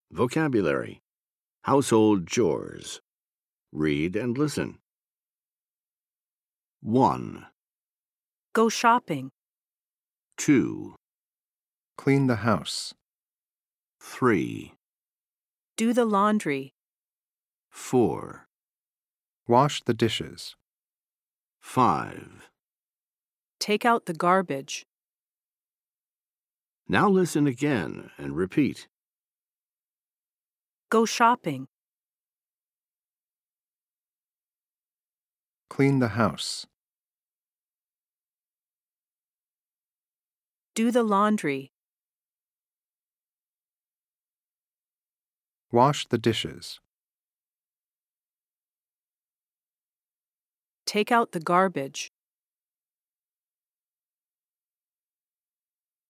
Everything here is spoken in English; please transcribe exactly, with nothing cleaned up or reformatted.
Vocabulary. Household chores. Read and listen. one, Go shopping. two, Clean the house. three, Do the laundry. four, Wash the dishes. five. Take out the garbage. Now listen again and repeat. Go shopping. Clean the house. Do the laundry. Wash the dishes. Take out the garbage.